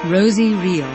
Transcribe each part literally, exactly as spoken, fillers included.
Rosie Reel.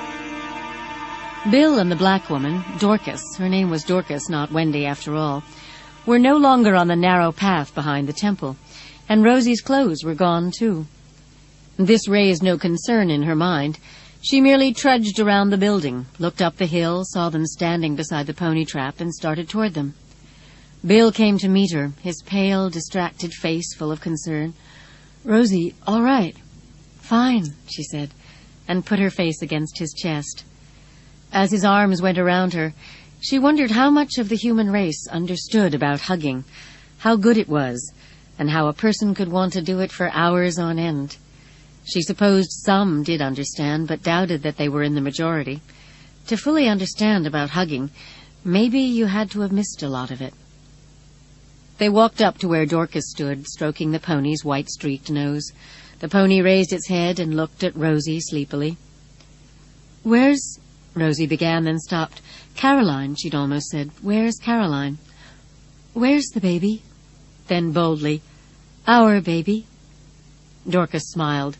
Bill and the black woman, Dorcas, her name was Dorcas, not Wendy after all, were no longer on the narrow path behind the temple, and Rosie's clothes were gone too. This raised no concern in her mind. She merely trudged around the building, looked up the hill, saw them standing beside the pony trap, and started toward them. Bill came to meet her, his pale, distracted face full of concern. "Rosie, all right." "Fine," she said, and put her face against his chest. As his arms went around her, she wondered how much of the human race understood about hugging, how good it was, and how a person could want to do it for hours on end. She supposed some did understand, but doubted that they were in the majority. To fully understand about hugging, maybe you had to have missed a lot of it. They walked up to where Dorcas stood, stroking the pony's white-streaked nose. The pony raised its head and looked at Rosie sleepily. "Where's—" Rosie began, then stopped. "Caroline," she'd almost said. "Where's Caroline?" "Where's the baby?" Then boldly, "Our baby." Dorcas smiled.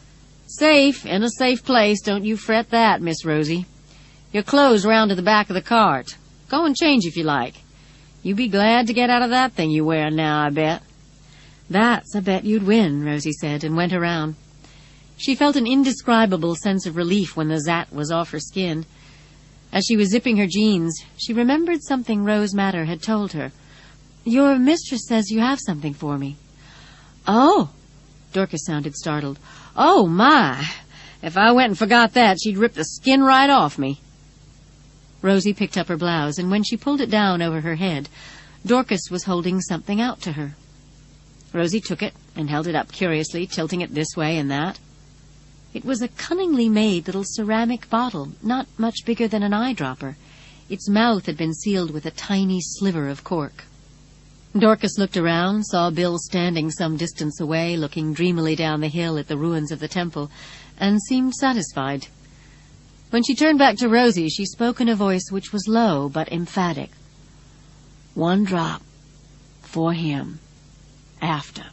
"Safe, in a safe place, don't you fret that, Miss Rosie. Your clothes round to the back of the cart. Go and change if you like. You be glad to get out of that thing you wearing now, I bet." "That's a bet you'd win," Rosie said, and went around. She felt an indescribable sense of relief when the zat was off her skin. As she was zipping her jeans, she remembered something Rose Madder had told her. "Your mistress says you have something for me." "Oh!" Dorcas sounded startled. "Oh, my! If I went and forgot that, she'd rip the skin right off me." Rosie picked up her blouse, and when she pulled it down over her head, Dorcas was holding something out to her. Rosie took it and held it up curiously, tilting it this way and that. It was a cunningly made little ceramic bottle, not much bigger than an eyedropper. Its mouth had been sealed with a tiny sliver of cork. Dorcas looked around, saw Bill standing some distance away, looking dreamily down the hill at the ruins of the temple, and seemed satisfied. When she turned back to Rosie, she spoke in a voice which was low but emphatic. "One drop. For him. After."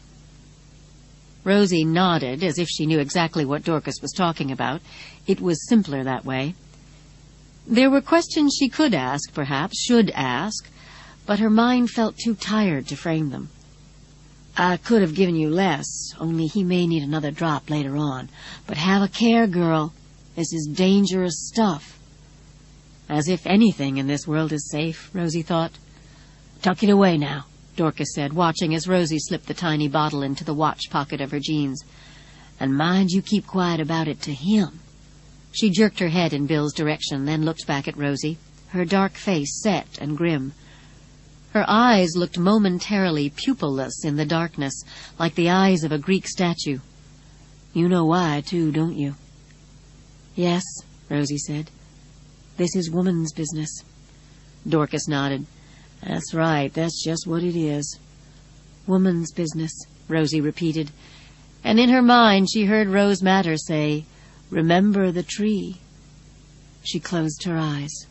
Rosie nodded, as if she knew exactly what Dorcas was talking about. It was simpler that way. There were questions she could ask, perhaps, should ask, but her mind felt too tired to frame them. "I could have given you less, only he may need another drop later on. But have a care, girl. This is dangerous stuff." As if anything in this world is safe, Rosie thought. "Tuck it away now," Dorcas said, watching as Rosie slipped the tiny bottle into the watch pocket of her jeans. "And mind you keep quiet about it to him." She jerked her head in Bill's direction, then looked back at Rosie, her dark face set and grim. Her eyes looked momentarily pupilless in the darkness, like the eyes of a Greek statue. "You know why, too, don't you?" "Yes," Rosie said. "This is woman's business." Dorcas nodded. "That's right, that's just what it is." "Woman's business," Rosie repeated, and in her mind she heard Rose Madder say, "Remember the tree." She closed her eyes.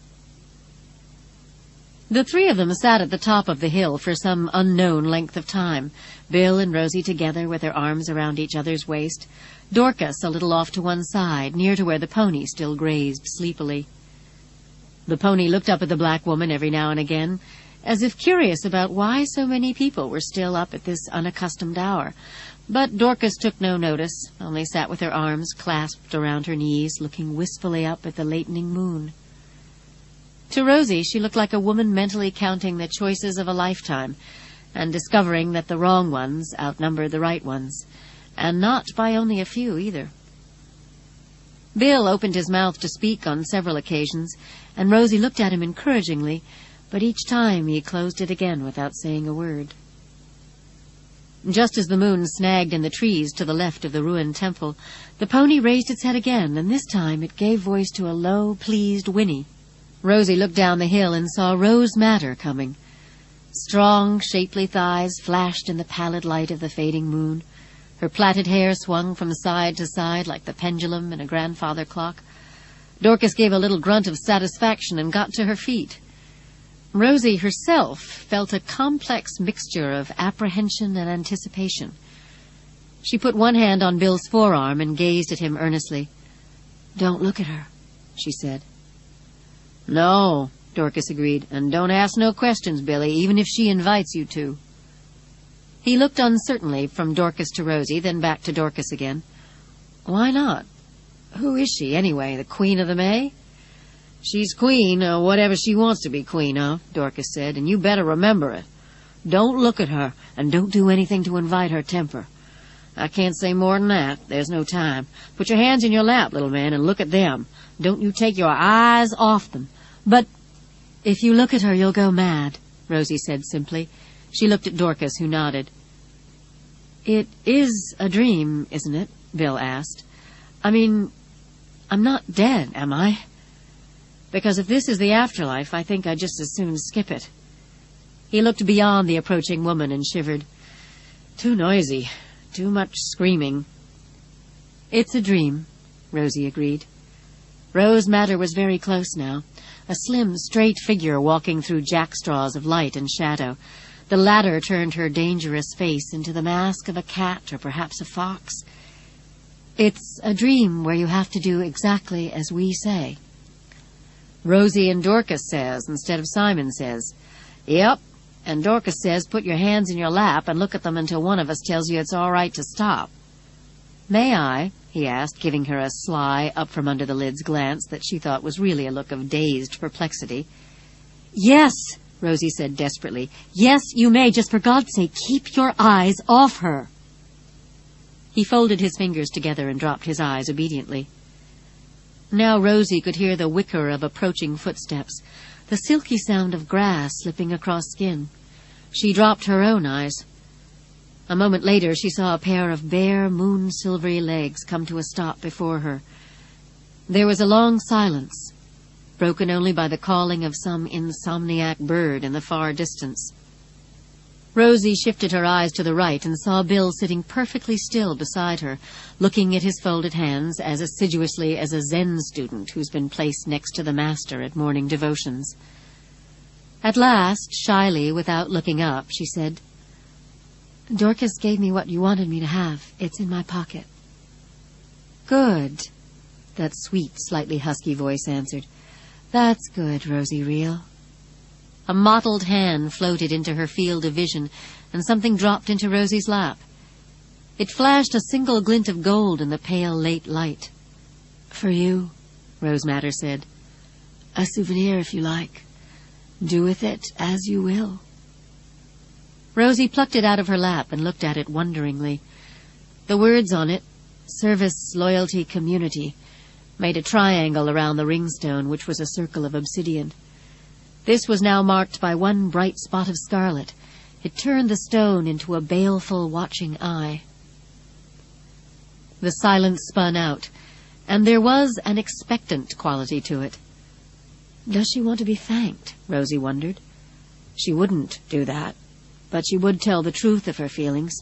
The three of them sat at the top of the hill for some unknown length of time, Bill and Rosie together with their arms around each other's waist, Dorcas a little off to one side, near to where the pony still grazed sleepily. The pony looked up at the black woman every now and again, as if curious about why so many people were still up at this unaccustomed hour, but Dorcas took no notice, only sat with her arms clasped around her knees, looking wistfully up at the lightening moon. To Rosie, she looked like a woman mentally counting the choices of a lifetime, and discovering that the wrong ones outnumbered the right ones, and not by only a few either. Bill opened his mouth to speak on several occasions, and Rosie looked at him encouragingly, but each time he closed it again without saying a word. Just as the moon snagged in the trees to the left of the ruined temple, the pony raised its head again, and this time it gave voice to a low, pleased whinny. Rosie looked down the hill and saw Rose Madder coming. Strong, shapely thighs flashed in the pallid light of the fading moon. Her plaited hair swung from side to side like the pendulum in a grandfather clock. Dorcas gave a little grunt of satisfaction and got to her feet. Rosie herself felt a complex mixture of apprehension and anticipation. She put one hand on Bill's forearm and gazed at him earnestly. "Don't look at her," she said. "No," Dorcas agreed, "and don't ask no questions, Billy, even if she invites you to." He looked uncertainly from Dorcas to Rosie, then back to Dorcas again. "Why not? Who is she, anyway, the Queen of the May?" "She's queen, or whatever she wants to be queen of," Dorcas said, "and you better remember it. Don't look at her, and don't do anything to invite her temper. I can't say more than that. There's no time. Put your hands in your lap, little man, and look at them. Don't you take your eyes off them." "But if you look at her, you'll go mad," Rosie said simply. She looked at Dorcas, who nodded. "It is a dream, isn't it?" Bill asked. "I mean, I'm not dead, am I? Because if this is the afterlife, I think I'd just as soon skip it." He looked beyond the approaching woman and shivered. "Too noisy. Too much screaming." "It's a dream," Rosie agreed. Rose Madder was very close now, a slim, straight figure walking through jackstraws of light and shadow. The latter turned her dangerous face into the mask of a cat or perhaps a fox. "It's a dream where you have to do exactly as we say." "Rosie and Dorcas says instead of Simon says." "Yep, and Dorcas says put your hands in your lap and look at them until one of us tells you it's all right to stop." "May I?" he asked, giving her a sly, up-from-under-the-lids glance that she thought was really a look of dazed perplexity. "Yes," Rosie said desperately. "Yes, you may. Just for God's sake, keep your eyes off her." He folded his fingers together and dropped his eyes obediently. Now Rosie could hear the whicker of approaching footsteps, the silky sound of grass slipping across skin. She dropped her own eyes. A moment later she saw a pair of bare, moon-silvery legs come to a stop before her. There was a long silence, broken only by the calling of some insomniac bird in the far distance. Rosie shifted her eyes to the right and saw Bill sitting perfectly still beside her, looking at his folded hands as assiduously as a Zen student who's been placed next to the master at morning devotions. At last, shyly, without looking up, she said, "Dorcas gave me what you wanted me to have. It's in my pocket." "Good," that sweet, slightly husky voice answered. "That's good, Rosie Reel." A mottled hand floated into her field of vision, and something dropped into Rosie's lap. It flashed a single glint of gold in the pale late light. "For you," Rose Madder said. "A souvenir, if you like. Do with it as you will." Rosie plucked it out of her lap and looked at it wonderingly. The words on it, "Service, Loyalty, Community," made a triangle around the ringstone, which was a circle of obsidian. This was now marked by one bright spot of scarlet. It turned the stone into a baleful, watching eye. The silence spun out, and there was an expectant quality to it. Does she want to be thanked? Rosie wondered. She wouldn't do that, but she would tell the truth of her feelings.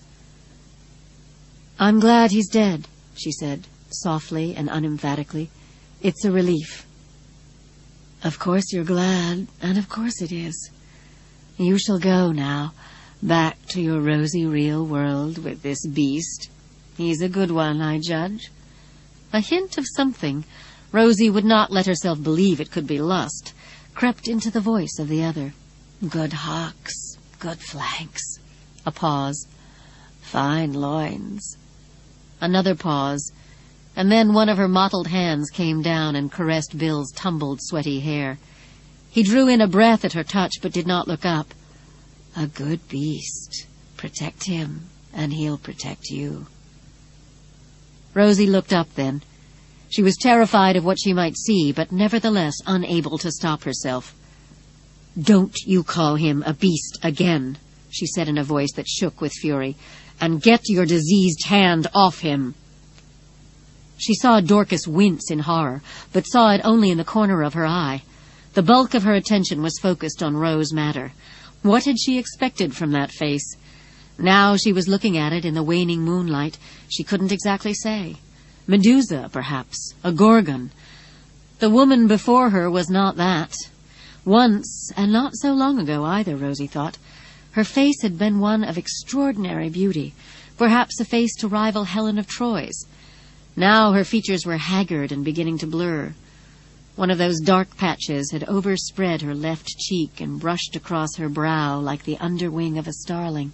"I'm glad he's dead," she said, softly and unemphatically. "It's a relief." "Of course you're glad, and of course it is. You shall go now, back to your Rosie Reel world with this beast. He's a good one, I judge." A hint of something, Rosie would not let herself believe it could be lust, crept into the voice of the other. "Good hocks, good flanks." A pause. "Fine loins." Another pause, and then one of her mottled hands came down and caressed Bill's tumbled, sweaty hair. He drew in a breath at her touch, but did not look up. "A good beast. Protect him, and he'll protect you." Rosie looked up then. She was terrified of what she might see, but nevertheless unable to stop herself. "Don't you call him a beast again," she said in a voice that shook with fury, "and get your diseased hand off him." She saw Dorcas wince in horror, but saw it only in the corner of her eye. The bulk of her attention was focused on Rose Madder. What had she expected from that face? Now she was looking at it in the waning moonlight. She couldn't exactly say. Medusa, perhaps. A Gorgon. The woman before her was not that. Once, and not so long ago either, Rosie thought, her face had been one of extraordinary beauty, perhaps a face to rival Helen of Troy's. Now her features were haggard and beginning to blur. One of those dark patches had overspread her left cheek and brushed across her brow like the underwing of a starling.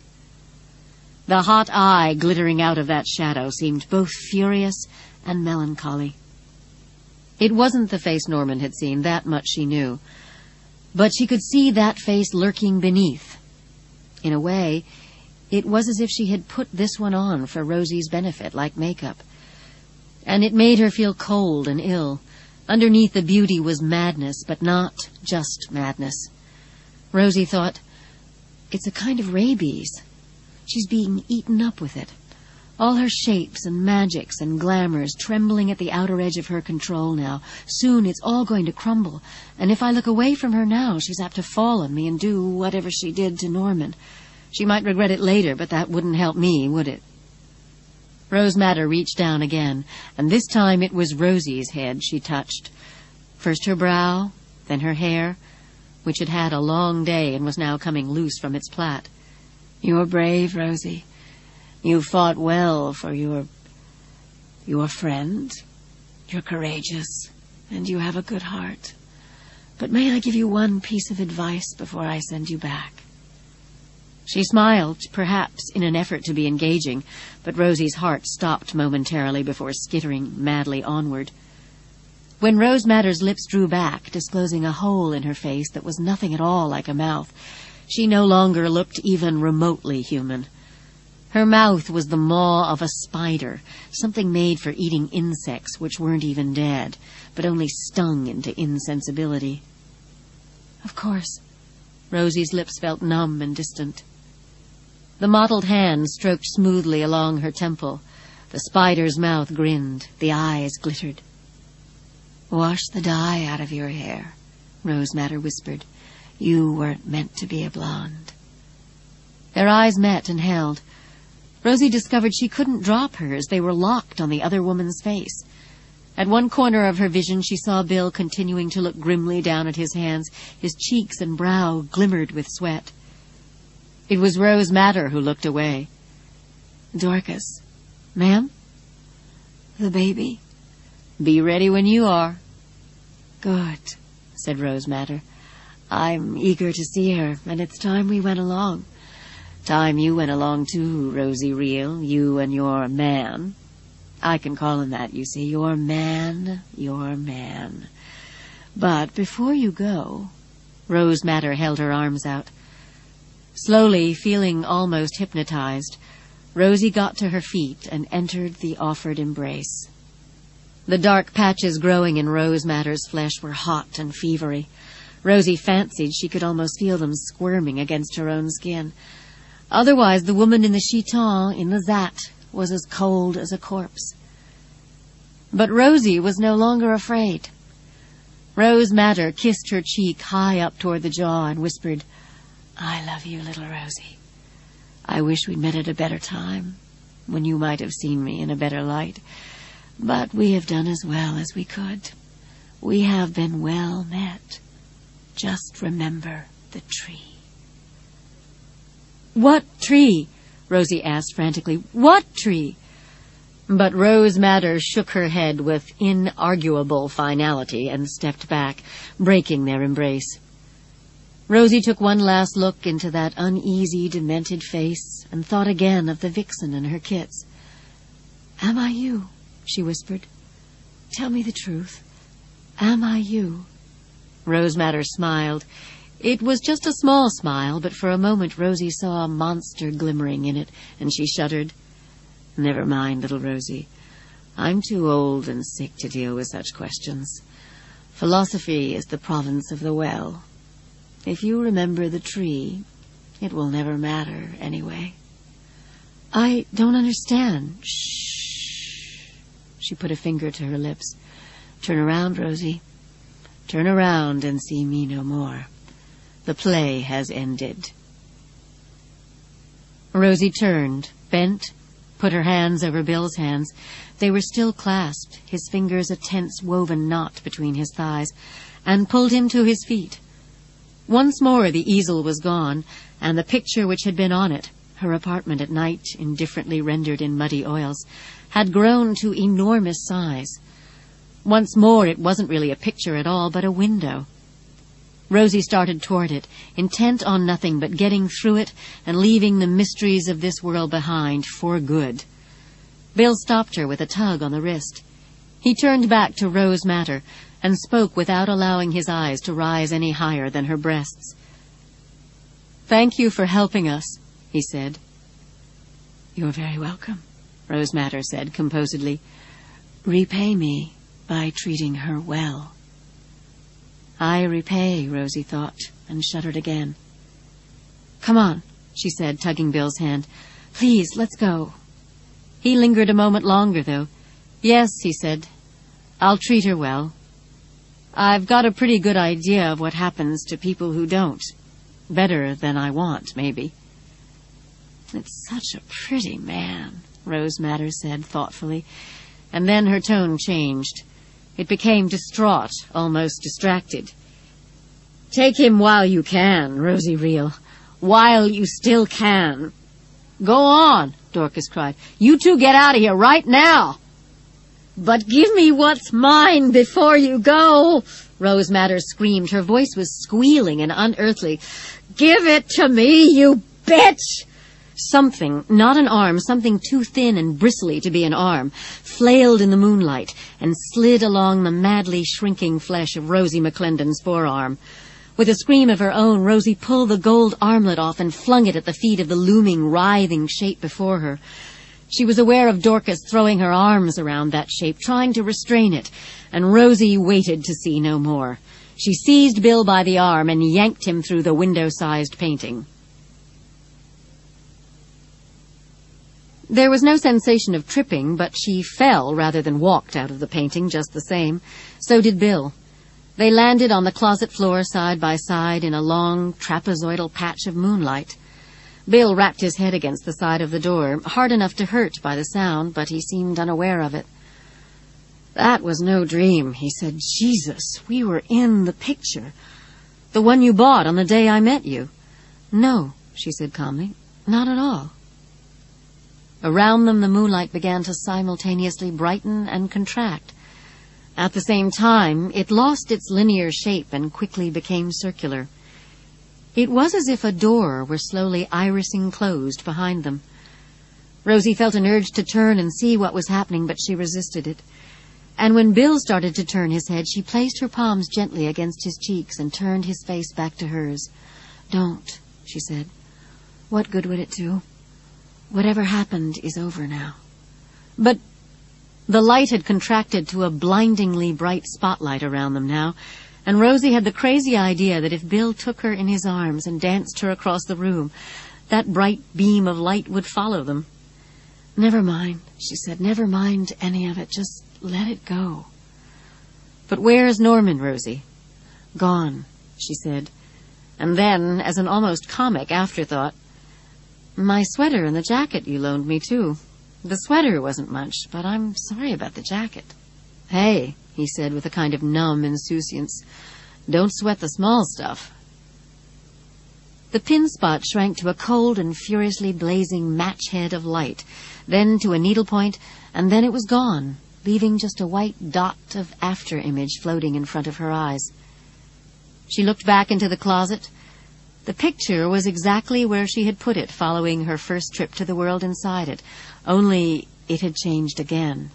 The hot eye glittering out of that shadow seemed both furious and melancholy. It wasn't the face Norman had seen, that much she knew. But she could see that face lurking beneath. In a way, it was as if she had put this one on for Rosie's benefit, like makeup. And it made her feel cold and ill. Underneath the beauty was madness, but not just madness. Rosie thought, it's a kind of rabies. She's being eaten up with it. All her shapes and magics and glamours trembling at the outer edge of her control now. Soon it's all going to crumble, and if I look away from her now, she's apt to fall on me and do whatever she did to Norman. She might regret it later, but that wouldn't help me, would it? Rose Madder reached down again, and this time it was Rosie's head she touched. First her brow, then her hair, which had had a long day and was now coming loose from its plait. You're brave, Rosie. You fought well for your... your friend. You're courageous, and you have a good heart. But may I give you one piece of advice before I send you back? She smiled, perhaps in an effort to be engaging, but Rosie's heart stopped momentarily before skittering madly onward. When Rose Madder's lips drew back, disclosing a hole in her face that was nothing at all like a mouth, she no longer looked even remotely human. Her mouth was the maw of a spider, something made for eating insects which weren't even dead, but only stung into insensibility. Of course. Rosie's lips felt numb and distant. The mottled hand stroked smoothly along her temple. The spider's mouth grinned. The eyes glittered. Wash the dye out of your hair, Rose Madder whispered. You weren't meant to be a blonde. Their eyes met and held. Rosie discovered she couldn't drop hers. They were locked on the other woman's face. At one corner of her vision, she saw Bill continuing to look grimly down at his hands. His cheeks and brow glimmered with sweat. It was Rose Madder who looked away. Dorcas. Ma'am? The baby? Be ready when you are. Good, said Rose Madder. I'm eager to see her, and it's time we went along. Time you went along too, Rosie Reel, you and your man. I can call him that, you see. Your man, your man. But before you go... Rose Madder held her arms out. Slowly, feeling almost hypnotized, Rosie got to her feet and entered the offered embrace. The dark patches growing in Rose Madder's flesh were hot and fevery. Rosie fancied she could almost feel them squirming against her own skin. Otherwise, the woman in the chiton, in the zat, was as cold as a corpse. But Rosie was no longer afraid. Rose Madder kissed her cheek high up toward the jaw and whispered, I love you, little Rosie. I wish we'd met at a better time, when you might have seen me in a better light. But we have done as well as we could. We have been well met. Just remember the tree. What tree? Rosie asked frantically. What tree? But Rose Madder shook her head with inarguable finality and stepped back, breaking their embrace. Rosie took one last look into that uneasy, demented face and thought again of the vixen and her kits. Am I you? She whispered. Tell me the truth. Am I you? Rose Madder smiled. It was just a small smile, but for a moment Rosie saw a monster glimmering in it, and she shuddered. Never mind, little Rosie. I'm too old and sick to deal with such questions. Philosophy is the province of the well. If you remember the tree, it will never matter anyway. I don't understand. Shh. She put a finger to her lips. Turn around, Rosie. Turn around and see me no more. The play has ended. Rosie turned, bent, put her hands over Bill's hands. They were still clasped, his fingers a tense woven knot between his thighs, and pulled him to his feet. Once more the easel was gone, and the picture which had been on it, her apartment at night indifferently rendered in muddy oils, had grown to enormous size. Once more, it wasn't really a picture at all, but a window. Rosie started toward it, intent on nothing but getting through it and leaving the mysteries of this world behind for good. Bill stopped her with a tug on the wrist. He turned back to Rose Matter and spoke without allowing his eyes to rise any higher than her breasts. "Thank you for helping us," he said. "You're very welcome," Rose Matter said composedly. "Repay me by treating her well." "I repay," Rosie thought, and shuddered again. "Come on," she said, tugging Bill's hand. "Please, let's go." He lingered a moment longer, though. "Yes," he said, "I'll treat her well. I've got a pretty good idea of what happens to people who don't. Better than I want, maybe." "It's such a pretty man," Rose Matter said thoughtfully, and then her tone changed. It became distraught, almost distracted. "Take him while you can, Rosie Reel. While you still can." "Go on," Dorcas cried. "You two get out of here right now." "But give me what's mine before you go," Rose Matter screamed. Her voice was squealing and unearthly. "Give it to me, you bitch!" Something, not an arm, something too thin and bristly to be an arm, flailed in the moonlight and slid along the madly shrinking flesh of Rosie McClendon's forearm. With a scream of her own, Rosie pulled the gold armlet off and flung it at the feet of the looming, writhing shape before her. She was aware of Dorcas throwing her arms around that shape, trying to restrain it, and Rosie waited to see no more. She seized Bill by the arm and yanked him through the window-sized painting. There was no sensation of tripping, but she fell rather than walked out of the painting just the same. So did Bill. They landed on the closet floor side by side in a long, trapezoidal patch of moonlight. Bill rapped his head against the side of the door, hard enough to hurt by the sound, but he seemed unaware of it. "That was no dream," he said. "Jesus, we were in the picture. The one you bought on the day I met you." "No," she said calmly, "not at all." Around them the moonlight began to simultaneously brighten and contract. At the same time, it lost its linear shape and quickly became circular. It was as if a door were slowly irising closed behind them. Rosie felt an urge to turn and see what was happening, but she resisted it. And when Bill started to turn his head, she placed her palms gently against his cheeks and turned his face back to hers. "Don't," she said. "What good would it do? Whatever happened is over now." But the light had contracted to a blindingly bright spotlight around them now, and Rosie had the crazy idea that if Bill took her in his arms and danced her across the room, that bright beam of light would follow them. "Never mind," she said. "Never mind any of it. Just let it go." "But where's Norman, Rosie?" "Gone," she said. And then, as an almost comic afterthought, "My sweater and the jacket you loaned me, too. The sweater wasn't much, but I'm sorry about the jacket." "Hey," he said with a kind of numb insouciance, "don't sweat the small stuff." The pin spot shrank to a cold and furiously blazing match head of light, then to a needlepoint, and then it was gone, leaving just a white dot of after-image floating in front of her eyes. She looked back into the closet. The picture was exactly where she had put it following her first trip to the world inside it, only it had changed again.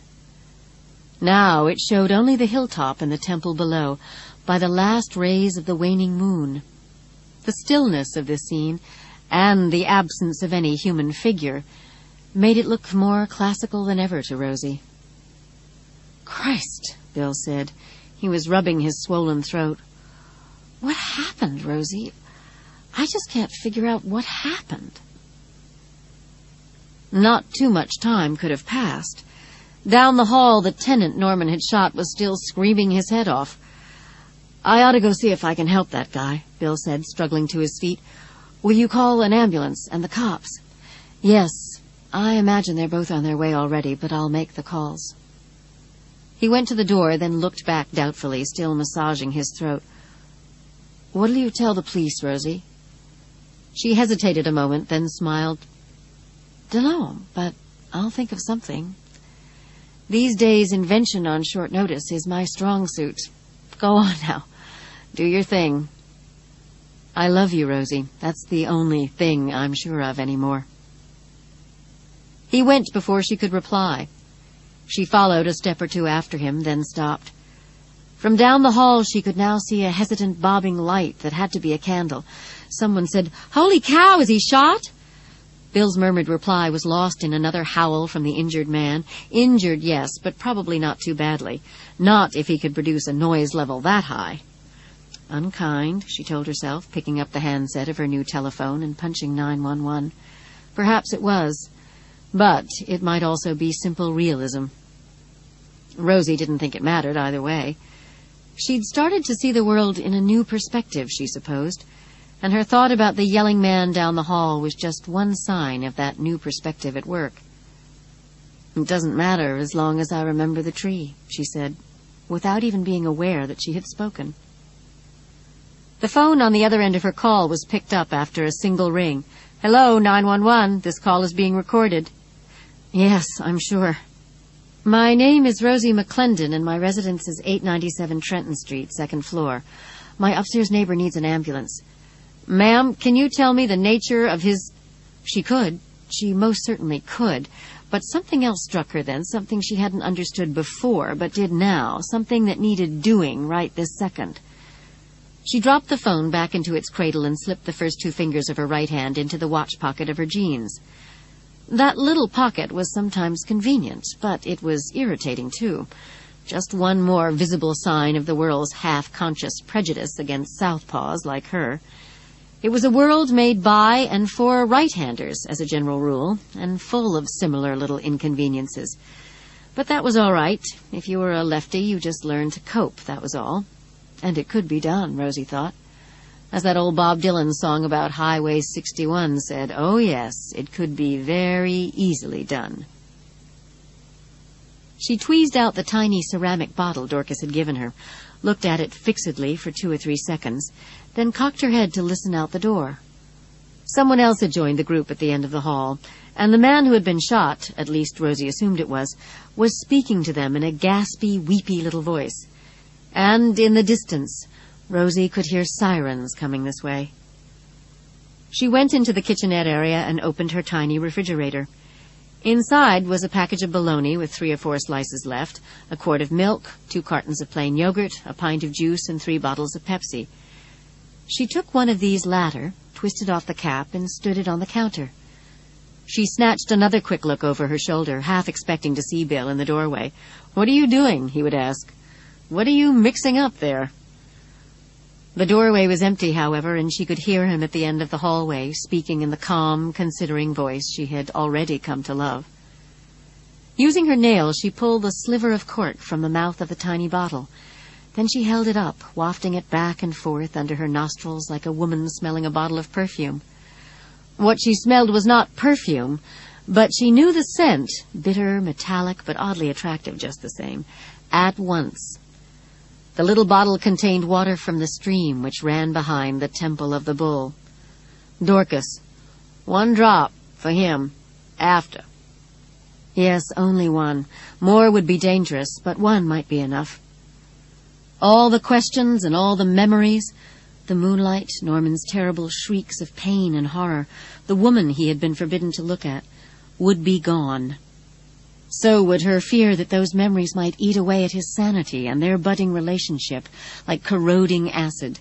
Now it showed only the hilltop and the temple below, by the last rays of the waning moon. The stillness of this scene, and the absence of any human figure, made it look more classical than ever to Rosie. "Christ," Bill said. He was rubbing his swollen throat. "What happened, Rosie? I just can't figure out what happened." Not too much time could have passed. Down the hall, the tenant Norman had shot was still screaming his head off. "I ought to go see if I can help that guy," Bill said, struggling to his feet. "Will you call an ambulance and the cops?" "Yes, I imagine they're both on their way already, but I'll make the calls." He went to the door, then looked back doubtfully, still massaging his throat. "What'll you tell the police, Rosie?" She hesitated a moment, then smiled. "Dunno, but I'll think of something." These days, invention on short notice is my strong suit. Go on now. Do your thing. I love you, Rosie. That's the only thing I'm sure of anymore. He went before she could reply. She followed a step or two after him, then stopped. From down the hall she could now see a hesitant bobbing light that had to be a candle. Someone said, "Holy cow, is he shot?" Bill's murmured reply was lost in another howl from the injured man. Injured, yes, but probably not too badly. Not if he could produce a noise level that high. Unkind, she told herself, picking up the handset of her new telephone and punching nine one one. Perhaps it was, but it might also be simple realism. Rosie didn't think it mattered either way. She'd started to see the world in a new perspective, she supposed, and her thought about the yelling man down the hall was just one sign of that new perspective at work. "It doesn't matter as long as I remember the tree," she said, without even being aware that she had spoken. The phone on the other end of her call was picked up after a single ring. "Hello, nine one one. This call is being recorded." "Yes, I'm sure." "My name is Rosie McClendon, and my residence is eight ninety-seven Trenton Street, second floor. My upstairs neighbor needs an ambulance." "Ma'am, can you tell me the nature of his—" She could. She most certainly could. But something else struck her then, something she hadn't understood before, but did now, something that needed doing right this second. She dropped the phone back into its cradle and slipped the first two fingers of her right hand into the watch pocket of her jeans. That little pocket was sometimes convenient, but it was irritating, too. Just one more visible sign of the world's half-conscious prejudice against southpaws like her. It was a world made by and for right-handers, as a general rule, and full of similar little inconveniences. But that was all right. If you were a lefty, you just learned to cope, that was all. And it could be done, Rosie thought. As that old Bob Dylan song about Highway sixty-one said, oh yes, it could be very easily done. She tweezed out the tiny ceramic bottle Dorcas had given her, looked at it fixedly for two or three seconds, then cocked her head to listen out the door. Someone else had joined the group at the end of the hall, and the man who had been shot, at least Rosie assumed it was, was speaking to them in a gaspy, weepy little voice. And in the distance, Rosie could hear sirens coming this way. She went into the kitchenette area and opened her tiny refrigerator. Inside was a package of bologna with three or four slices left, a quart of milk, two cartons of plain yogurt, a pint of juice, and three bottles of Pepsi. She took one of these latter, twisted off the cap, and stood it on the counter. She snatched another quick look over her shoulder, half expecting to see Bill in the doorway. "What are you doing?" he would ask. "What are you mixing up there?" The doorway was empty, however, and she could hear him at the end of the hallway, speaking in the calm, considering voice she had already come to love. Using her nail, she pulled a sliver of cork from the mouth of the tiny bottle. Then she held it up, wafting it back and forth under her nostrils like a woman smelling a bottle of perfume. What she smelled was not perfume, but she knew the scent, bitter, metallic, but oddly attractive just the same, at once. The little bottle contained water from the stream which ran behind the Temple of the Bull. Dorcas. "One drop for him. After." Yes, only one. More would be dangerous, but one might be enough. All the questions and all the memories, the moonlight, Norman's terrible shrieks of pain and horror, the woman he had been forbidden to look at, would be gone. So would her fear that those memories might eat away at his sanity and their budding relationship, like corroding acid.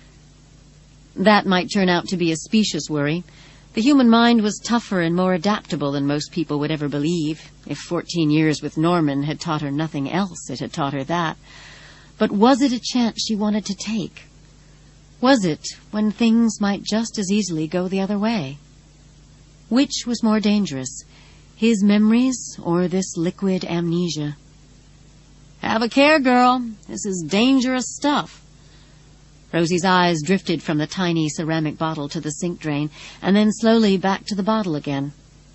That might turn out to be a specious worry. The human mind was tougher and more adaptable than most people would ever believe. If fourteen years with Norman had taught her nothing else, it had taught her that. But was it a chance she wanted to take? Was it when things might just as easily go the other way? Which was more dangerous, his memories or this liquid amnesia? "Have a care, girl. This is dangerous stuff." Rosie's eyes drifted from the tiny ceramic bottle to the sink drain, and then slowly back to the bottle again.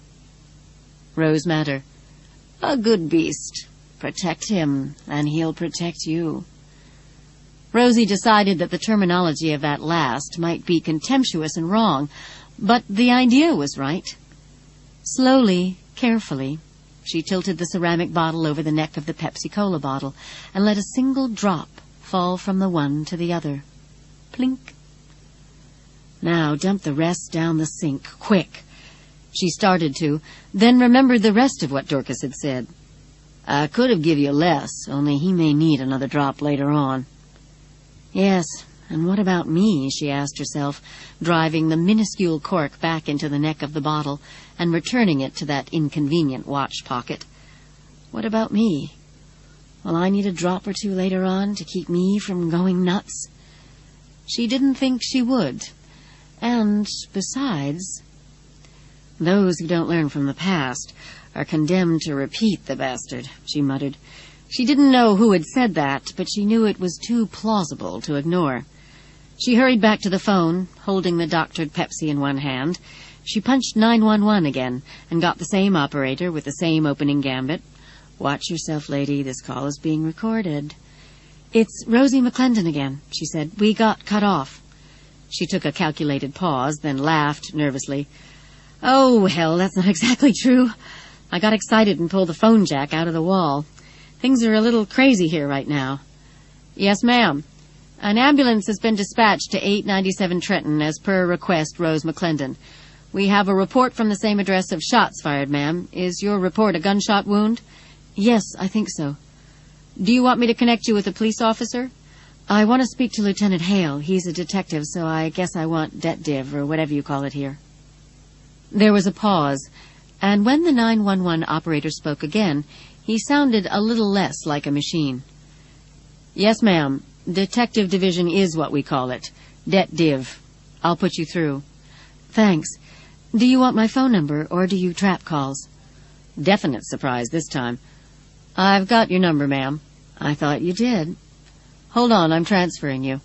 Rose Madder. "A good beast. Protect him, and he'll protect you." Rosie decided that the terminology of that last might be contemptuous and wrong, but the idea was right. Slowly, carefully, She tilted the ceramic bottle over the neck of the Pepsi-Cola bottle and let a single drop fall from the one to the other. Plink. Now dump the rest down the sink, quick. She started to, then remembered the rest of what Dorcas had said. I could have give you less, only he may need another drop later on. Yes, and what about me, she asked herself, driving the minuscule cork back into the neck of the bottle and returning it to that inconvenient watch pocket. What about me? Will I need a drop or two later on to keep me from going nuts? She didn't think she would. And, besides, those who don't learn from the past are condemned to repeat the bastard, she muttered. She didn't know who had said that, but she knew it was too plausible to ignore. She hurried back to the phone, holding the doctored Pepsi in one hand. She punched nine one one again and got the same operator with the same opening gambit. Watch yourself, lady. This call is being recorded. It's Rosie McClendon again, she said. We got cut off. She took a calculated pause, then laughed nervously. Oh, hell, that's not exactly true. I got excited and pulled the phone jack out of the wall. Things are a little crazy here right now. Yes, ma'am. An ambulance has been dispatched to eight ninety-seven Trenton as per request, Rose McClendon. We have a report from the same address of shots fired, ma'am. Is your report a gunshot wound? Yes, I think so. Do you want me to connect you with a police officer? I want to speak to Lieutenant Hale. He's a detective, so I guess I want det div, or whatever you call it here. There was a pause, and when the nine one one operator spoke again, he sounded a little less like a machine. Yes, ma'am. Detective Division is what we call it. Det div. I'll put you through. Thanks. Do you want my phone number, or do you trap calls? Definite surprise this time. I've got your number, ma'am. I thought you did. Hold on, I'm transferring you.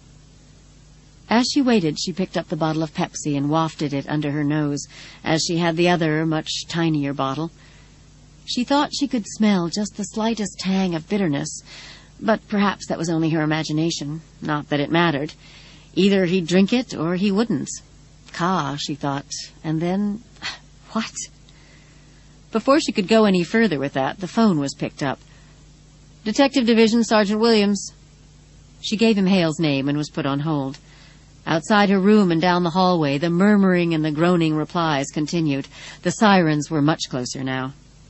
As she waited, she picked up the bottle of Pepsi and wafted it under her nose, as she had the other, much tinier bottle. She thought she could smell just the slightest tang of bitterness, but perhaps that was only her imagination, not that it mattered. Either he'd drink it or he wouldn't. Ka, she thought, and then... what? Before she could go any further with that, the phone was picked up. Detective Division, Sergeant Williams. She gave him Hale's name and was put on hold. Outside her room and down the hallway, the murmuring and the groaning replies continued. The sirens were much closer now.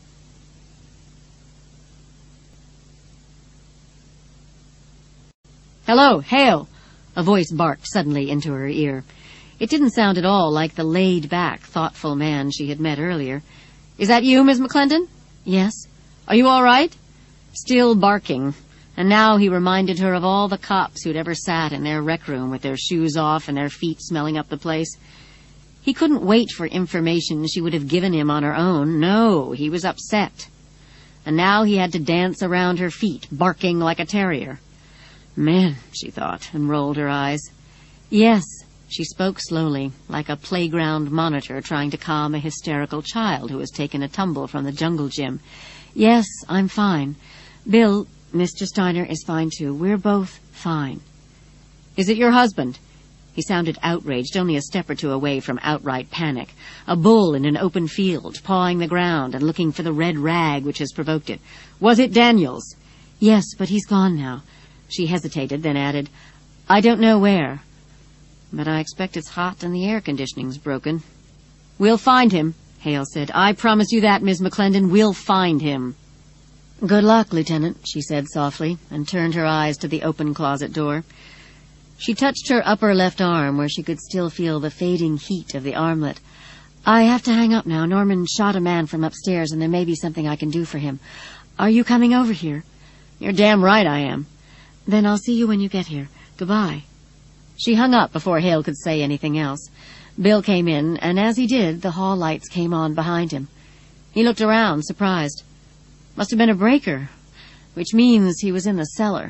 Hello, Hale! A voice barked suddenly into her ear. It didn't sound at all like the laid-back, thoughtful man she had met earlier. Is that you, Miss McClendon? Yes. Are you all right? Still barking. And now he reminded her of all the cops who'd ever sat in their rec room with their shoes off and their feet smelling up the place. He couldn't wait for information she would have given him on her own. No, he was upset. And now he had to dance around her feet, barking like a terrier. Man, she thought, and rolled her eyes. Yes, she spoke slowly, like a playground monitor trying to calm a hysterical child who has taken a tumble from the jungle gym. Yes, I'm fine. Bill, Mister Steiner is fine too. We're both fine. Is it your husband? He sounded outraged, only a step or two away from outright panic. A bull in an open field, pawing the ground and looking for the red rag which has provoked it. Was it Daniels? Yes, but he's gone now. She hesitated, then added, I don't know where. But I expect it's hot and the air conditioning's broken. We'll find him, Hale said. I promise you that, Miss McClendon. We'll find him. Good luck, Lieutenant, she said softly, and turned her eyes to the open closet door. She touched her upper left arm, where she could still feel the fading heat of the armlet. I have to hang up now. Norman shot a man from upstairs, and there may be something I can do for him. Are you coming over here? You're damn right I am. Then I'll see you when you get here. Goodbye. She hung up before Hale could say anything else. Bill came in, and as he did, the hall lights came on behind him. He looked around, surprised. Must have been a breaker, which means he was in the cellar.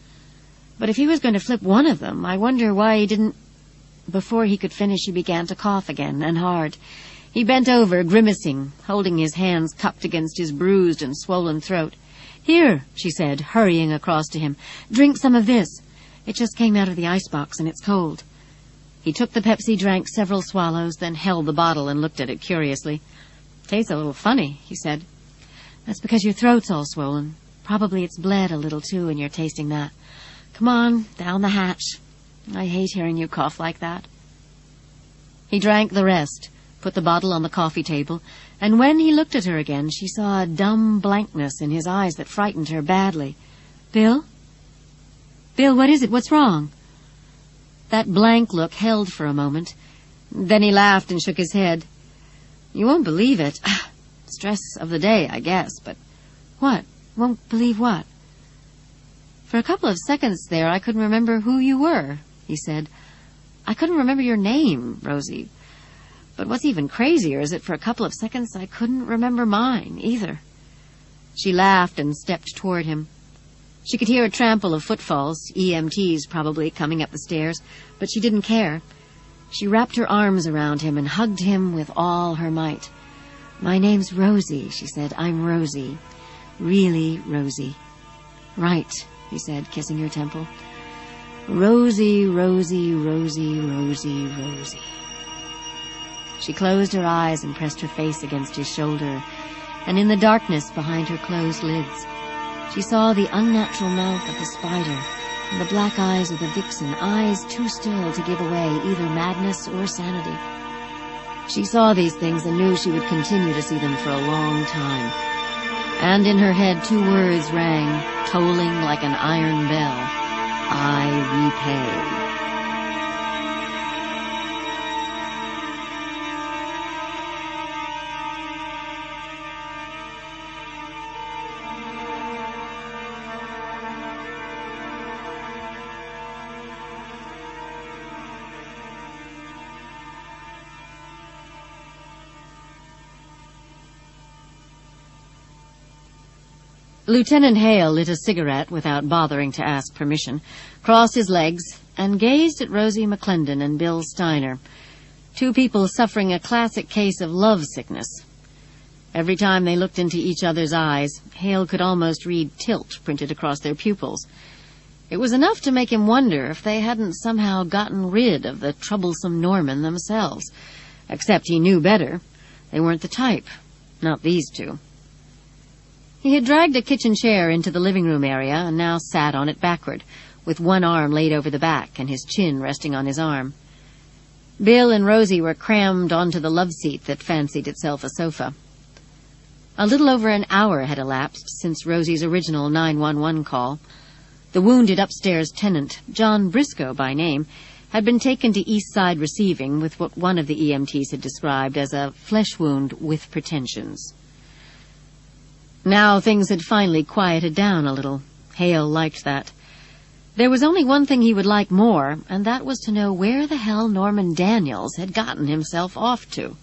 But if he was going to flip one of them, I wonder why he didn't... Before he could finish, he began to cough again, and hard. He bent over, grimacing, holding his hands cupped against his bruised and swollen throat. Here, she said, hurrying across to him. Drink some of this. It just came out of the icebox, and it's cold. He took the Pepsi, drank several swallows, then held the bottle and looked at it curiously. Tastes a little funny, he said. That's because your throat's all swollen. Probably it's bled a little, too, and you're tasting that. Come on, down the hatch. I hate hearing you cough like that. He drank the rest, put the bottle on the coffee table, and when he looked at her again, she saw a dumb blankness in his eyes that frightened her badly. Bill? Bill, what is it? What's wrong? That blank look held for a moment. Then he laughed and shook his head. You won't believe it. Stress of the day, I guess, but... What? Won't believe what? For a couple of seconds there, I couldn't remember who you were, he said. I couldn't remember your name, Rosie. But what's even crazier is that for a couple of seconds I couldn't remember mine, either. She laughed and stepped toward him. She could hear a trample of footfalls, E M Ts probably, coming up the stairs, but she didn't care. She wrapped her arms around him and hugged him with all her might. My name's Rosie, she said. I'm Rosie. Really, Rosie. Right, he said, kissing her temple. Rosie, Rosie, Rosie, Rosie, Rosie. She closed her eyes and pressed her face against his shoulder, and in the darkness behind her closed lids, she saw the unnatural mouth of the spider and the black eyes of the vixen, eyes too still to give away either madness or sanity. She saw these things and knew she would continue to see them for a long time. And in her head two words rang, tolling like an iron bell. I repay. Lieutenant Hale lit a cigarette without bothering to ask permission, crossed his legs, and gazed at Rosie McClendon and Bill Steiner, two people suffering a classic case of love sickness. Every time they looked into each other's eyes, Hale could almost read tilt printed across their pupils. It was enough to make him wonder if they hadn't somehow gotten rid of the troublesome Norman themselves. Except he knew better. They weren't the type. Not these two. He had dragged a kitchen chair into the living room area and now sat on it backward, with one arm laid over the back and his chin resting on his arm. Bill and Rosie were crammed onto the love seat that fancied itself a sofa. A little over an hour had elapsed since Rosie's original nine one one call. The wounded upstairs tenant, John Briscoe by name, had been taken to East Side Receiving with what one of the E M Ts had described as a flesh wound with pretensions. Now things had finally quieted down a little. Hale liked that. There was only one thing he would like more, and that was to know where the hell Norman Daniels had gotten himself off to.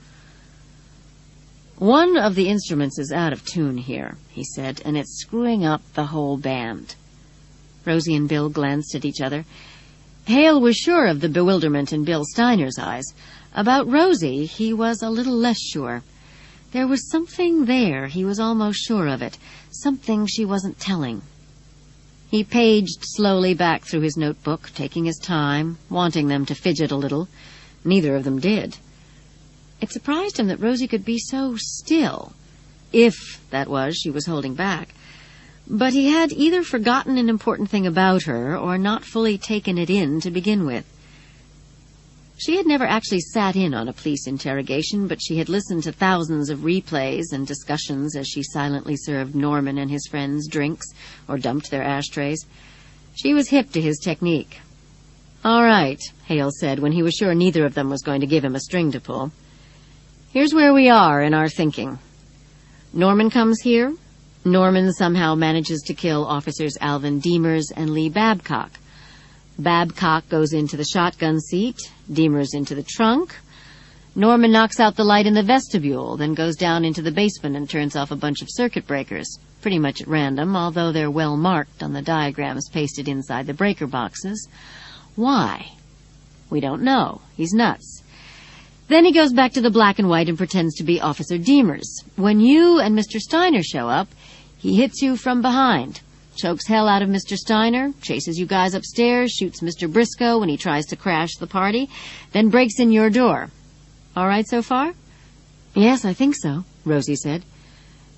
One of the instruments is out of tune here, he said, and it's screwing up the whole band. Rosie and Bill glanced at each other. Hale was sure of the bewilderment in Bill Steiner's eyes. About Rosie, he was a little less sure. There was something there, he was almost sure of it, something she wasn't telling. He paged slowly back through his notebook, taking his time, wanting them to fidget a little. Neither of them did. It surprised him that Rosie could be so still, if, that was, she was holding back. But he had either forgotten an important thing about her or not fully taken it in to begin with. She had never actually sat in on a police interrogation, but she had listened to thousands of replays and discussions as she silently served Norman and his friends drinks or dumped their ashtrays. She was hip to his technique. All right, Hale said when he was sure neither of them was going to give him a string to pull. Here's where we are in our thinking. Norman comes here. Norman somehow manages to kill officers Alvin Demers and Lee Babcock. Babcock goes into the shotgun seat, Demers into the trunk. Norman knocks out the light in the vestibule, then goes down into the basement and turns off a bunch of circuit breakers, pretty much at random, although they're well marked on the diagrams pasted inside the breaker boxes. Why? We don't know. He's nuts. Then he goes back to the black and white and pretends to be Officer Demers. When you and Mister Steiner show up, he hits you from behind. Chokes hell out of Mister Steiner, chases you guys upstairs, shoots Mister Briscoe when he tries to crash the party, then breaks in your door. All right so far? Yes, I think so, Rosie said.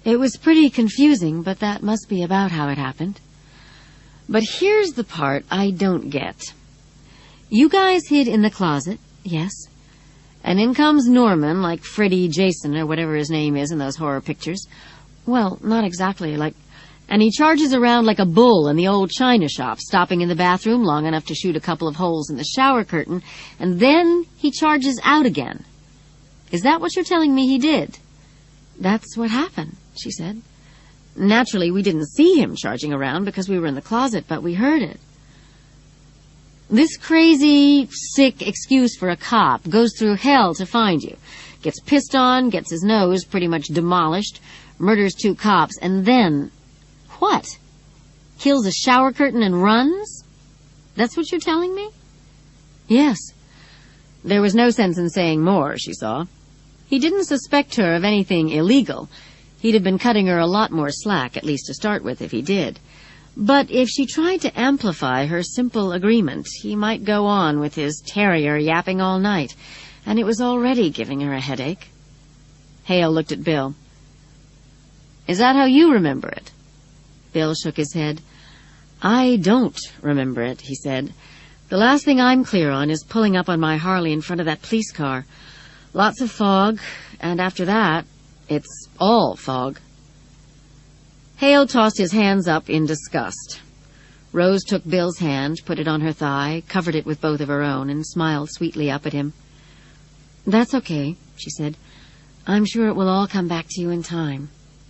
It was pretty confusing, but that must be about how it happened. But here's the part I don't get. You guys hid in the closet, yes? And in comes Norman, like Freddy Jason or whatever his name is in those horror pictures. Well, not exactly, like... And he charges around like a bull in the old china shop, stopping in the bathroom long enough to shoot a couple of holes in the shower curtain, and then he charges out again. Is that what you're telling me he did? That's what happened, she said. Naturally, we didn't see him charging around because we were in the closet, but we heard it. This crazy, sick excuse for a cop goes through hell to find you. Gets pissed on, gets his nose pretty much demolished, murders two cops, and then... What? Kills a shower curtain and runs? That's what you're telling me? Yes. There was no sense in saying more, she saw. He didn't suspect her of anything illegal. He'd have been cutting her a lot more slack, at least to start with, if he did. But if she tried to amplify her simple agreement, he might go on with his terrier yapping all night, and it was already giving her a headache. Hale looked at Bill. Is that how you remember it? Bill shook his head. I don't remember it, he said. The last thing I'm clear on is pulling up on my Harley in front of that police car. Lots of fog, and after that, it's all fog. Hale tossed his hands up in disgust. Rose took Bill's hand, put it on her thigh, covered it with both of her own, and smiled sweetly up at him. That's okay, she said. I'm sure it will all come back to you in time.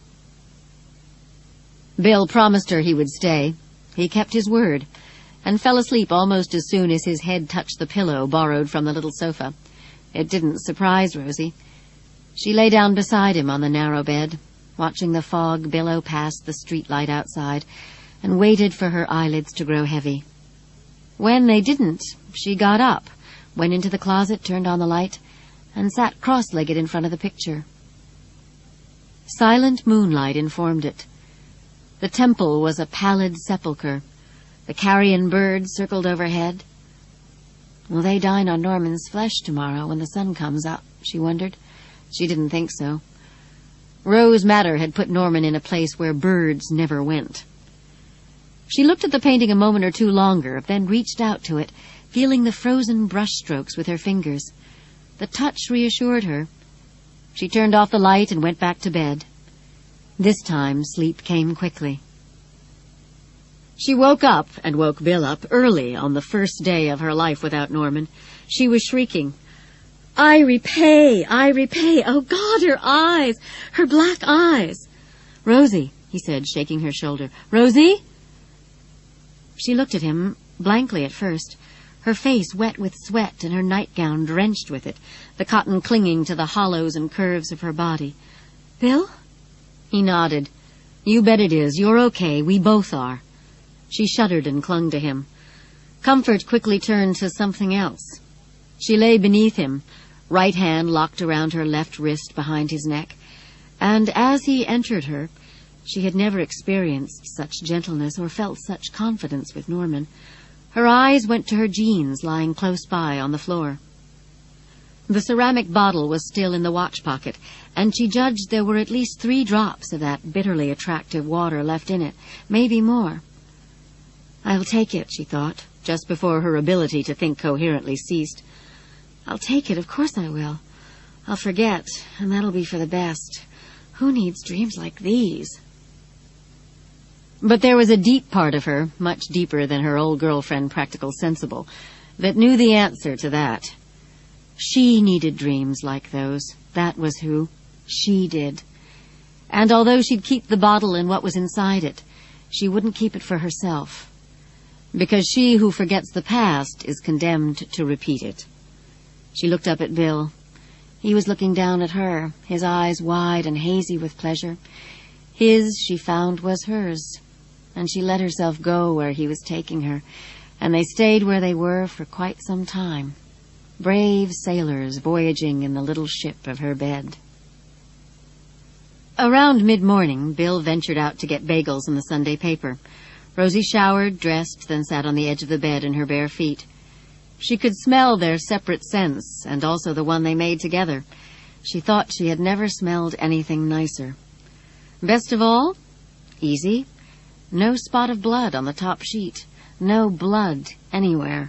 Bill promised her he would stay. He kept his word, and fell asleep almost as soon as his head touched the pillow borrowed from the little sofa. It didn't surprise Rosie. She lay down beside him on the narrow bed, watching the fog billow past the street light outside, and waited for her eyelids to grow heavy. When they didn't, she got up, went into the closet, turned on the light, and sat cross-legged in front of the picture. Silent moonlight informed it. The temple was a pallid sepulchre. The carrion birds circled overhead. Will they dine on Norman's flesh tomorrow when the sun comes up? She wondered. She didn't think so. Rose Madder had put Norman in a place where birds never went. She looked at the painting a moment or two longer, then reached out to it, feeling the frozen brushstrokes with her fingers. The touch reassured her. She turned off the light and went back to bed. This time, sleep came quickly. She woke up, and woke Bill up, early on the first day of her life without Norman. She was shrieking, I repay, I repay. Oh, God, her eyes, her black eyes. Rosie, he said, shaking her shoulder. Rosie? She looked at him blankly at first, her face wet with sweat and her nightgown drenched with it, the cotton clinging to the hollows and curves of her body. Bill? He nodded. You bet it is. You're okay. We both are. She shuddered and clung to him. Comfort quickly turned to something else. She lay beneath him, right hand locked around her left wrist behind his neck, and as he entered her, she had never experienced such gentleness or felt such confidence with Norman. Her eyes went to her jeans lying close by on the floor. The ceramic bottle was still in the watch pocket, and she judged there were at least three drops of that bitterly attractive water left in it, maybe more. I'll take it, she thought, just before her ability to think coherently ceased. I'll take it, of course I will. I'll forget, and that'll be for the best. Who needs dreams like these? But there was a deep part of her, much deeper than her old girlfriend Practical Sensible, that knew the answer to that. She needed dreams like those. That was who. She did. And although she'd keep the bottle and what was inside it, she wouldn't keep it for herself. Because she who forgets the past is condemned to repeat it. She looked up at Bill. He was looking down at her, his eyes wide and hazy with pleasure. His, she found, was hers, and she let herself go where he was taking her, and they stayed where they were for quite some time. Brave sailors voyaging in the little ship of her bed. Around mid-morning, Bill ventured out to get bagels in the Sunday paper. Rosie showered, dressed, then sat on the edge of the bed in her bare feet. She could smell their separate scents, and also the one they made together. She thought she had never smelled anything nicer. Best of all, easy, no spot of blood on the top sheet, no blood anywhere.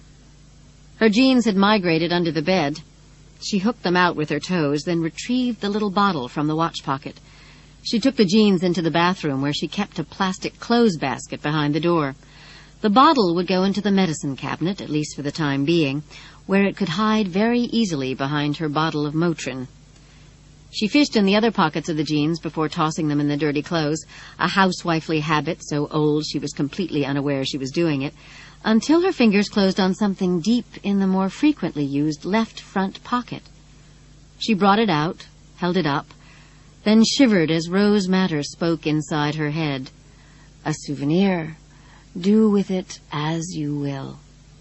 Her jeans had migrated under the bed. She hooked them out with her toes, then retrieved the little bottle from the watch pocket. She took the jeans into the bathroom, where she kept a plastic clothes basket behind the door. The bottle would go into the medicine cabinet, at least for the time being, where it could hide very easily behind her bottle of Motrin. She fished in the other pockets of the jeans before tossing them in the dirty clothes, a housewifely habit so old she was completely unaware she was doing it, until her fingers closed on something deep in the more frequently used left front pocket. She brought it out, held it up, then shivered as Rose Madder spoke inside her head. "A souvenir. Do with it as you will."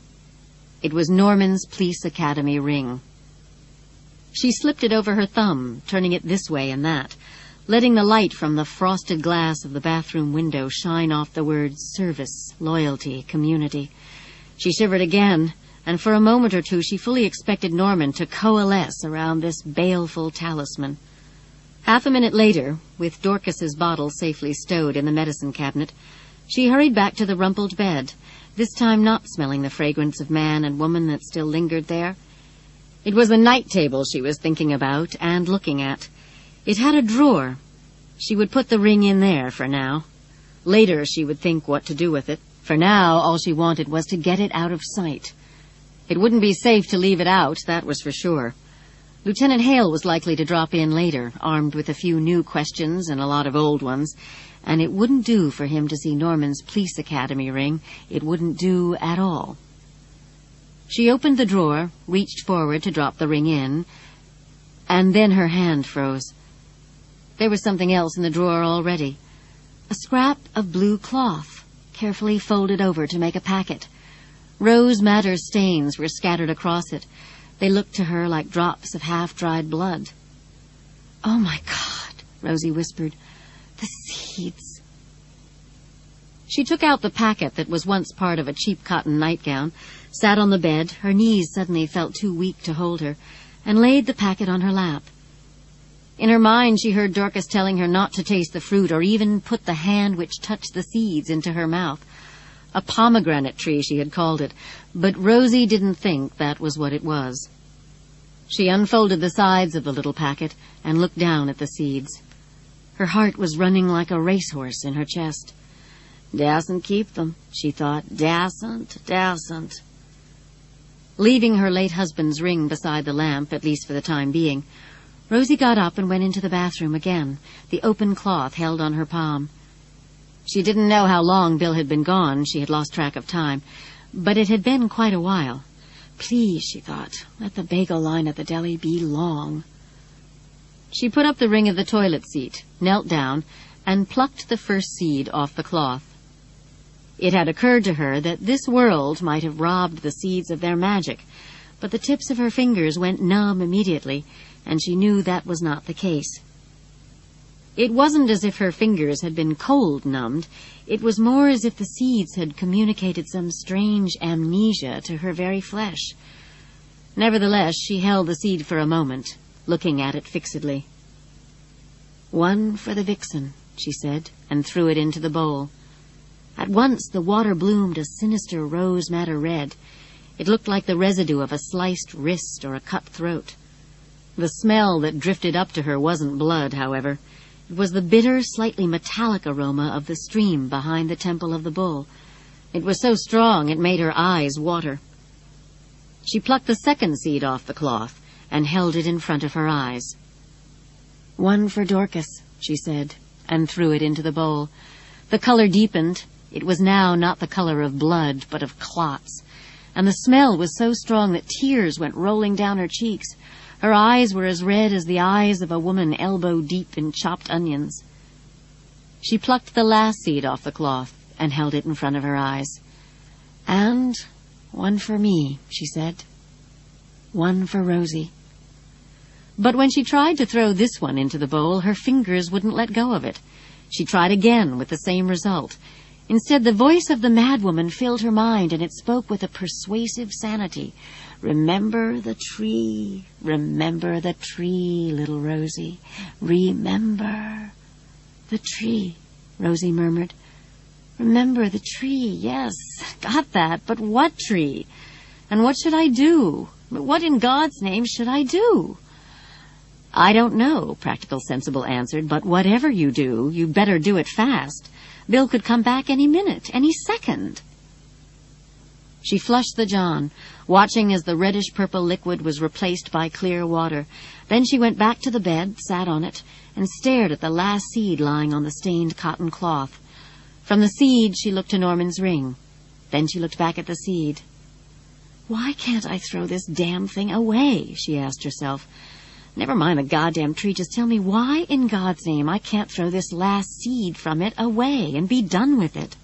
It was Norman's Police Academy ring. She slipped it over her thumb, turning it this way and that, letting the light from the frosted glass of the bathroom window shine off the words service, loyalty, community. She shivered again, and for a moment or two she fully expected Norman to coalesce around this baleful talisman. Half a minute later, with Dorcas's bottle safely stowed in the medicine cabinet, she hurried back to the rumpled bed, this time not smelling the fragrance of man and woman that still lingered there. It was the night table she was thinking about and looking at. It had a drawer. She would put the ring in there for now. Later she would think what to do with it. For now, all she wanted was to get it out of sight. It wouldn't be safe to leave it out, that was for sure. Lieutenant Hale was likely to drop in later, armed with a few new questions and a lot of old ones, and it wouldn't do for him to see Norman's Police Academy ring. It wouldn't do at all. She opened the drawer, reached forward to drop the ring in, and then her hand froze. There was something else in the drawer already. A scrap of blue cloth, carefully folded over to make a packet. Rose Madder stains were scattered across it. They looked to her like drops of half-dried blood. "Oh, my God," Rosie whispered. "The seeds." She took out the packet that was once part of a cheap cotton nightgown, sat on the bed, her knees suddenly felt too weak to hold her, and laid the packet on her lap. In her mind she heard Dorcas telling her not to taste the fruit or even put the hand which touched the seeds into her mouth. A pomegranate tree, she had called it, but Rosie didn't think that was what it was. She unfolded the sides of the little packet and looked down at the seeds. Her heart was running like a racehorse in her chest. "Dasn't keep them," she thought. "Dasn't, dasn't." Leaving her late husband's ring beside the lamp, at least for the time being, Rosie got up and went into the bathroom again, the open cloth held on her palm. She didn't know how long Bill had been gone. She had lost track of time. But it had been quite a while. Please, she thought, let the bagel line at the deli be long. She put up the ring of the toilet seat, knelt down, and plucked the first seed off the cloth. It had occurred to her that this world might have robbed the seeds of their magic, but the tips of her fingers went numb immediately, and she knew that was not the case. It wasn't as if her fingers had been cold-numbed. It was more as if the seeds had communicated some strange amnesia to her very flesh. Nevertheless, she held the seed for a moment, looking at it fixedly. "One for the vixen," she said, and threw it into the bowl. At once the water bloomed a sinister Rose Madder red. It looked like the residue of a sliced wrist or a cut throat. The smell that drifted up to her wasn't blood, however. It was the bitter, slightly metallic aroma of the stream behind the Temple of the Bull. It was so strong it made her eyes water. She plucked the second seed off the cloth and held it in front of her eyes. "One for Dorcas," she said, and threw it into the bowl. The color deepened. It was now not the color of blood, but of clots, and the smell was so strong that tears went rolling down her cheeks. Her eyes were as red as the eyes of a woman elbow-deep in chopped onions. She plucked the last seed off the cloth and held it in front of her eyes. "And one for me," she said. "One for Rosie." But when she tried to throw this one into the bowl, her fingers wouldn't let go of it. She tried again with the same result. Instead, the voice of the madwoman filled her mind, and it spoke with a persuasive sanity. "Remember the tree, remember the tree, little Rosie. Remember." The tree, Rosie murmured. Remember the tree, yes, got that, but what tree? And what should I do? What in God's name should I do? I don't know, Practical Sensible answered, but whatever you do, you better do it fast. Bill could come back any minute, any second. She flushed the John, watching as the reddish-purple liquid was replaced by clear water. Then she went back to the bed, sat on it, and stared at the last seed lying on the stained cotton cloth. From the seed, she looked to Norman's ring. Then she looked back at the seed. Why can't I throw this damn thing away? She asked herself. Never mind the goddamn tree, just tell me why in God's name I can't throw this last seed from it away and be done with it.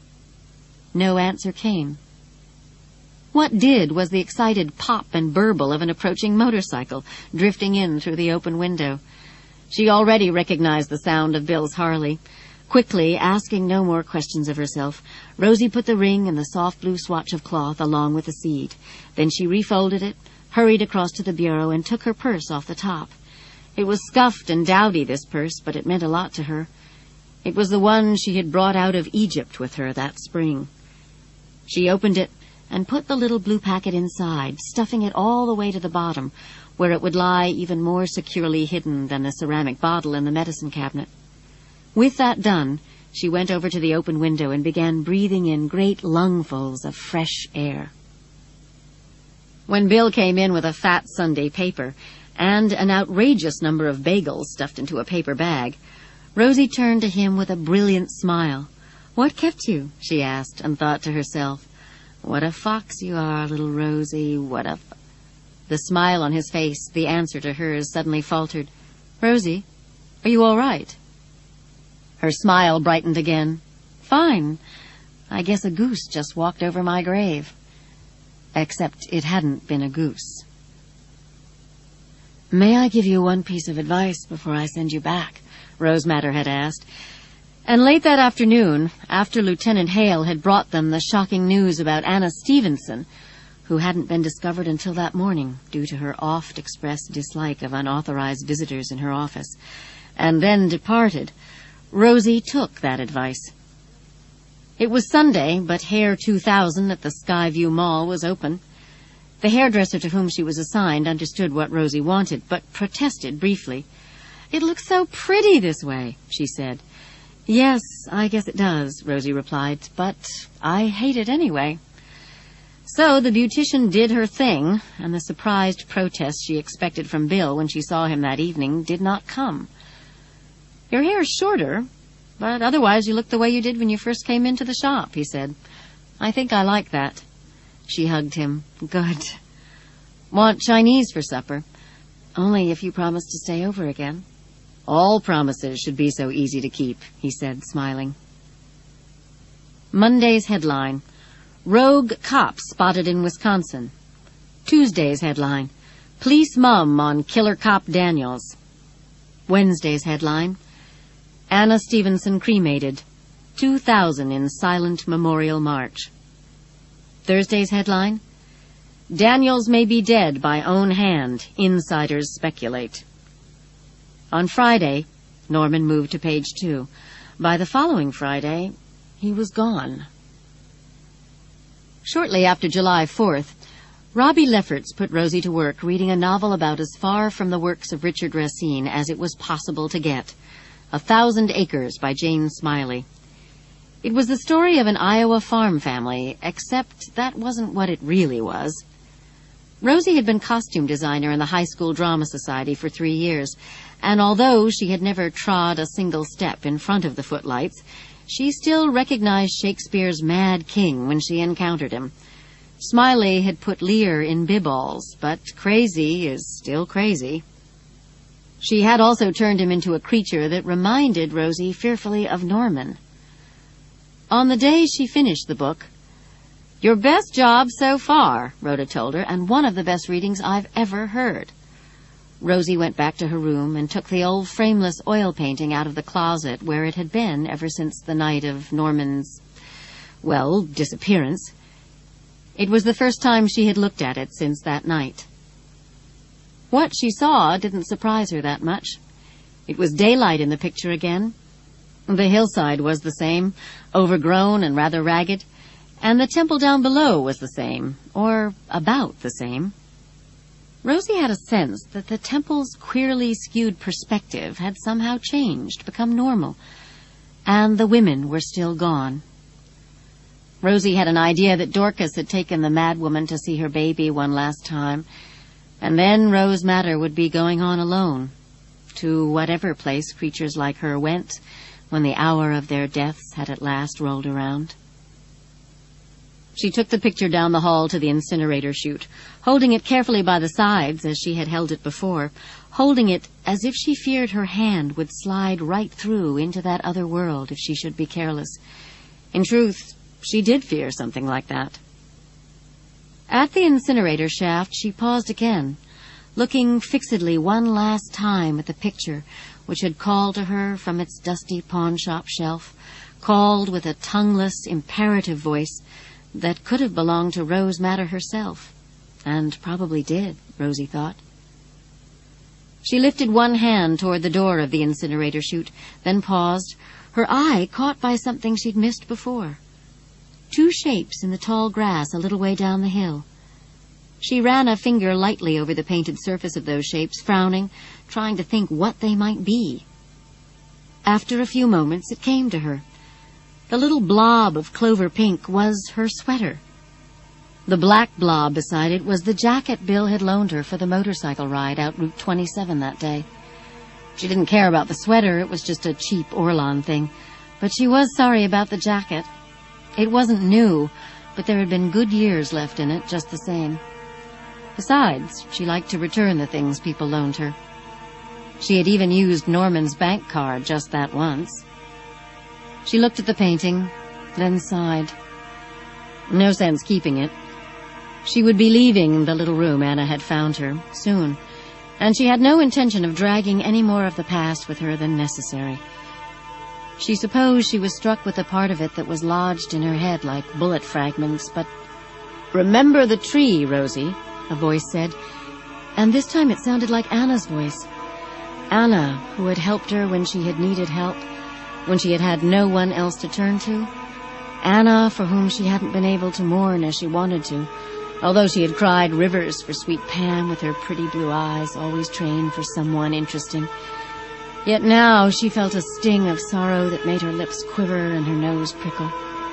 No answer came. What did was the excited pop and burble of an approaching motorcycle drifting in through the open window. She already recognized the sound of Bill's Harley. Quickly, asking no more questions of herself, Rosie put the ring and the soft blue swatch of cloth along with the seed. Then she refolded it, hurried across to the bureau, and took her purse off the top. It was scuffed and dowdy, this purse, but it meant a lot to her. It was the one she had brought out of Egypt with her that spring. She opened it and put the little blue packet inside, stuffing it all the way to the bottom, where it would lie even more securely hidden than the ceramic bottle in the medicine cabinet. With that done, she went over to the open window and began breathing in great lungfuls of fresh air. When Bill came in with a fat Sunday paper and an outrageous number of bagels stuffed into a paper bag, Rosie turned to him with a brilliant smile. "What kept you?" she asked, and thought to herself, "What a fox you are, little Rosie, what a..." F-. The smile on his face, the answer to hers, suddenly faltered. "Rosie, are you all right?" Her smile brightened again. "Fine. I guess a goose just walked over my grave." Except it hadn't been a goose. "May I give you one piece of advice before I send you back?" Rose Madder had asked. And late that afternoon, after Lieutenant Hale had brought them the shocking news about Anna Stevenson, who hadn't been discovered until that morning due to her oft-expressed dislike of unauthorized visitors in her office, and then departed, Rosie took that advice. It was Sunday, but Hair two thousand at the Skyview Mall was open. The hairdresser to whom she was assigned understood what Rosie wanted, but protested briefly. "It looks so pretty this way," she said. "Yes, I guess it does," Rosie replied, "but I hate it anyway." So the beautician did her thing, and the surprised protest she expected from Bill when she saw him that evening did not come. "Your hair's shorter, but otherwise you look the way you did when you first came into the shop," he said. "I think I like that." She hugged him. "Good. Want Chinese for supper? Only if you promise to stay over again." "All promises should be so easy to keep," he said, smiling. Monday's headline: Rogue cop spotted in Wisconsin. Tuesday's headline: Police mum on killer cop Daniels. Wednesday's headline: Anna Stevenson cremated. two thousand in silent memorial march. Thursday's headline: Daniels may be dead by own hand, insiders speculate. On Friday, Norman moved to page two. By the following Friday, he was gone. Shortly after July fourth, Robbie Lefferts put Rosie to work reading a novel about as far from the works of Richard Racine as it was possible to get. A Thousand Acres by Jane Smiley. It was the story of an Iowa farm family, except that wasn't what it really was. Rosie had been costume designer in the High School Drama Society for three years, and although she had never trod a single step in front of the footlights, she still recognized Shakespeare's Mad King when she encountered him. Smiley had put Lear in Bibballs, but crazy is still crazy. She had also turned him into a creature that reminded Rosie fearfully of Norman. On the day she finished the book, "Your best job so far," Rhoda told her, "and one of the best readings I've ever heard." Rosie went back to her room and took the old frameless oil painting out of the closet where it had been ever since the night of Norman's, well, disappearance. It was the first time she had looked at it since that night. What she saw didn't surprise her that much. It was daylight in the picture again, The hillside was the same, overgrown and rather ragged, and the temple down below was the same, or about the same. Rosie had a sense that the temple's queerly skewed perspective had somehow changed, become normal, and the women were still gone. Rosie had an idea that Dorcas had taken the madwoman to see her baby one last time, and then Rose Madder would be going on alone, to whatever place creatures like her went when the hour of their deaths had at last rolled around. She took the picture down the hall to the incinerator chute, holding it carefully by the sides as she had held it before, holding it as if she feared her hand would slide right through into that other world if she should be careless. In truth, she did fear something like that. At the incinerator shaft, she paused again, looking fixedly one last time at the picture which had called to her from its dusty pawnshop shelf, called with a tongueless, imperative voice that could have belonged to Rose Madder herself, and probably did, Rosie thought. She lifted one hand toward the door of the incinerator chute, then paused, her eye caught by something she'd missed before. Two shapes in the tall grass a little way down the hill. She ran a finger lightly over the painted surface of those shapes, frowning, trying to think what they might be. After a few moments, it came to her. The little blob of clover pink was her sweater. The black blob beside it was the jacket Bill had loaned her for the motorcycle ride out Route twenty-seven that day. She didn't care about the sweater, it was just a cheap Orlon thing, but she was sorry about the jacket. It wasn't new, but there had been good years left in it just the same. Besides, she liked to return the things people loaned her. She had even used Norman's bank card just that once. She looked at the painting, then sighed. No sense keeping it. She would be leaving the little room Anna had found her, soon, and she had no intention of dragging any more of the past with her than necessary. She supposed she was struck with a part of it that was lodged in her head like bullet fragments, but... "Remember the tree, Rosie," a voice said, and this time it sounded like Anna's voice. Anna, who had helped her when she had needed help, when she had had no one else to turn to. Anna, for whom she hadn't been able to mourn as she wanted to, although she had cried rivers for sweet Pam with her pretty blue eyes, always trained for someone interesting. Yet now she felt a sting of sorrow that made her lips quiver and her nose prickle.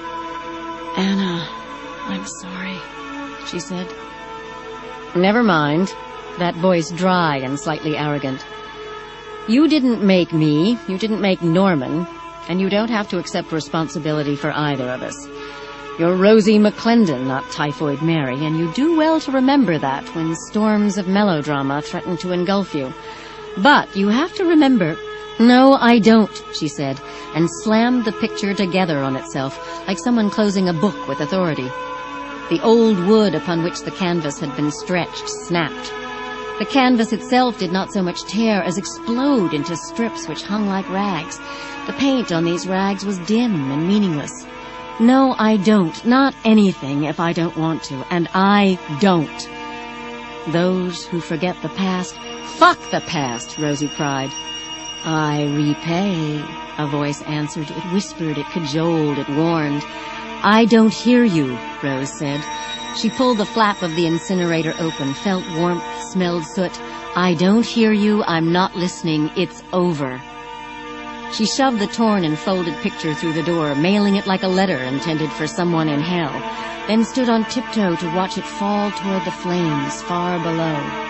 "Anna, I'm sorry," she said. "Never mind," that voice dry and slightly arrogant. "You didn't make me, you didn't make Norman, and you don't have to accept responsibility for either of us. You're Rosie McClendon, not Typhoid Mary, and you do well to remember that when storms of melodrama threaten to engulf you. But you have to remember—" "No, I don't," she said, and slammed the picture together on itself, like someone closing a book with authority. The old wood upon which the canvas had been stretched snapped. The canvas itself did not so much tear as explode into strips which hung like rags. The paint on these rags was dim and meaningless. "No, I don't. Not anything if I don't want to. And I don't. Those who forget the past—" "Fuck the past," Rosie cried. "I repay," a voice answered. It whispered, it cajoled, it warned. "I don't hear you," Rose said. She pulled the flap of the incinerator open, felt warmth, smelled soot. "I don't hear you. I'm not listening. It's over." She shoved the torn and folded picture through the door, mailing it like a letter intended for someone in hell, then stood on tiptoe to watch it fall toward the flames far below.